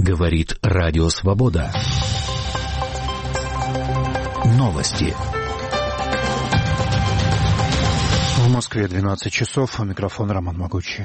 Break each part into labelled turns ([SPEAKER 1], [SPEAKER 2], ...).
[SPEAKER 1] Говорит Радио Свобода. Новости.
[SPEAKER 2] В Москве 12 часов. У микрофона Роман Могучий.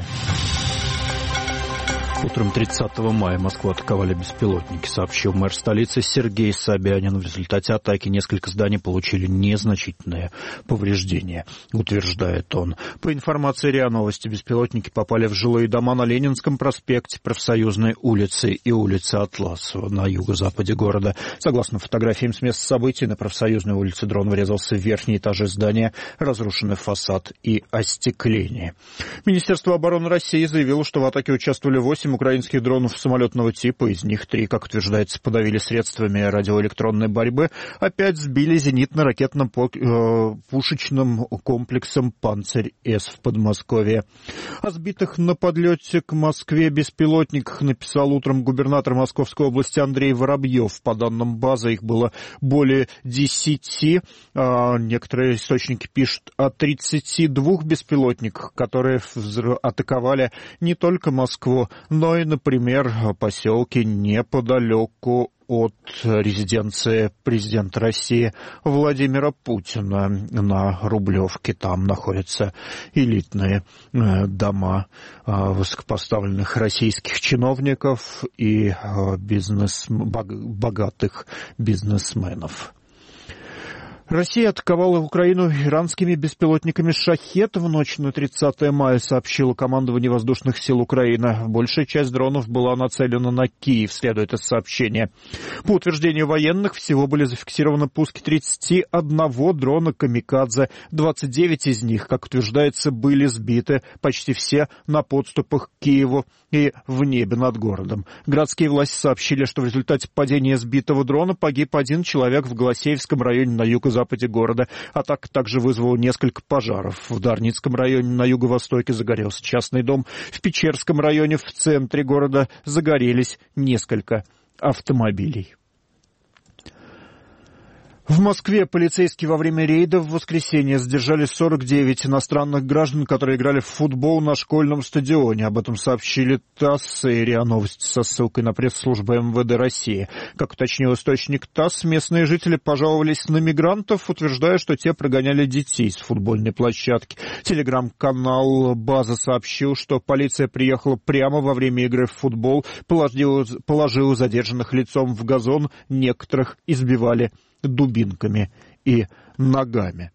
[SPEAKER 2] Утром 30 мая Москву атаковали беспилотники, сообщил мэр столицы Сергей Собянин. В результате атаки несколько зданий получили незначительные повреждения, утверждает он. По информации РИА Новости, беспилотники попали в жилые дома на Ленинском проспекте, Профсоюзной улице и улице Атласова на юго-западе города. Согласно фотографиям с места событий, на Профсоюзной улице дрон врезался в верхние этажи здания, разрушенный фасад и остекление. Министерство обороны России заявило, что в атаке участвовали 8 украинских дронов самолетного типа, из них 3, как утверждается, подавили средствами радиоэлектронной борьбы, а 5 сбили зенитно-ракетно-пушечным комплексом «Панцирь-С» в Подмосковье. О сбитых на подлете к Москве беспилотниках написал утром губернатор Московской области Андрей Воробьев. По данным базы, их было более 10. Некоторые источники пишут о 32 беспилотниках, которые атаковали не только Москву, но и, например, поселки неподалеку от резиденции президента России Владимира Путина на Рублевке. Там находятся элитные дома высокопоставленных российских чиновников и богатых бизнесменов. Россия атаковала Украину иранскими беспилотниками «Шахед» в ночь на 30 мая, сообщило командование воздушных сил Украины. Большая часть дронов была нацелена на Киев, следует из сообщения. По утверждению военных, всего были зафиксированы пуски 31 дрона «Камикадзе». 29 из них, как утверждается, были сбиты, почти все на подступах к Киеву и в небе над городом. Городские власти сообщили, что в результате падения сбитого дрона погиб 1 человек в Голосеевском районе на юго-западе города. Атака также вызвала несколько пожаров. В Дарницком районе на юго-востоке загорелся частный дом. В Печерском районе в центре города загорелись несколько автомобилей. В Москве полицейские во время рейда в воскресенье задержали 49 иностранных граждан, которые играли в футбол на школьном стадионе. Об этом сообщили ТАСС и РИА Новости со ссылкой на пресс-службу МВД России. Как уточнил источник ТАСС, местные жители пожаловались на мигрантов, утверждая, что те прогоняли детей с футбольной площадки. Телеграм-канал «База» сообщил, что полиция приехала прямо во время игры в футбол, положила задержанных лицом в газон, некоторых избивали дубинками и ногами.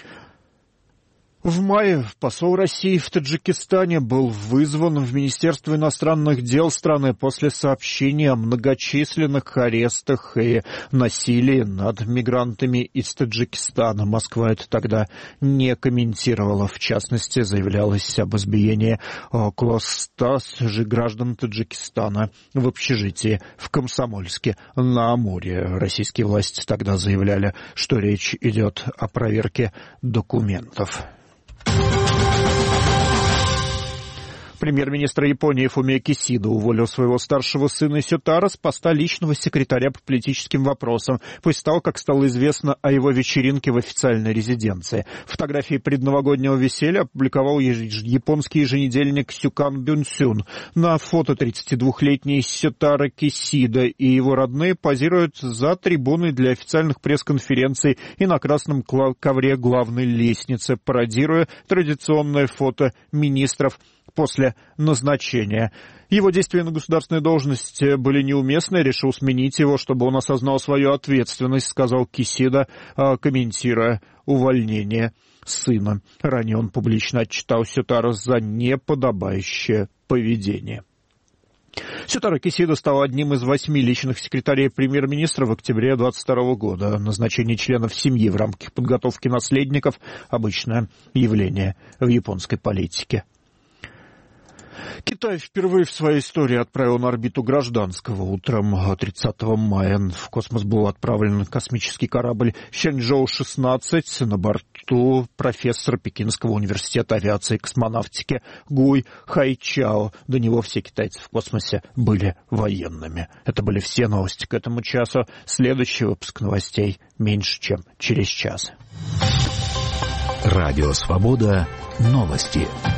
[SPEAKER 2] В мае посол России в Таджикистане был вызван в Министерство иностранных дел страны после сообщения о многочисленных арестах и насилии над мигрантами из Таджикистана. Москва это тогда не комментировала. В частности, заявлялось об избиении около 100 граждан Таджикистана в общежитии в Комсомольске на Амуре. Российские власти тогда заявляли, что речь идет о проверке документов. Премьер-министр Японии Фумио Кисидо уволил своего старшего сына Сютаро с поста личного секретаря по политическим вопросам после того, как стало известно о его вечеринке в официальной резиденции. Фотографии предновогоднего веселья опубликовал японский еженедельник Сюкан Бюнсюн. На фото 32-летний Сютаро Кисидо и его родные позируют за трибуной для официальных пресс-конференций и на красном ковре главной лестницы, пародируя традиционное фото министров после назначения. Его действия на государственной должности были неуместны, решил сменить его, чтобы он осознал свою ответственность, сказал Кисидо, комментируя увольнение сына. Ранее он публично отчитал Сютаро за неподобающее поведение. Сютаро Кисидо стал одним из 8 личных секретарей премьер-министра в октябре 2022 года. Назначение членов семьи в рамках подготовки наследников – обычное явление в японской политике. Китай впервые в своей истории отправил на орбиту гражданского. Утром 30 мая в космос был отправлен космический корабль «Чэньчжоу-16». На борту профессор Пекинского университета авиации и космонавтики Гуй Хайчао. До него все китайцы в космосе были военными. Это были все новости к этому часу. Следующий выпуск новостей меньше, чем через час.
[SPEAKER 1] Радио «Свобода». Новости.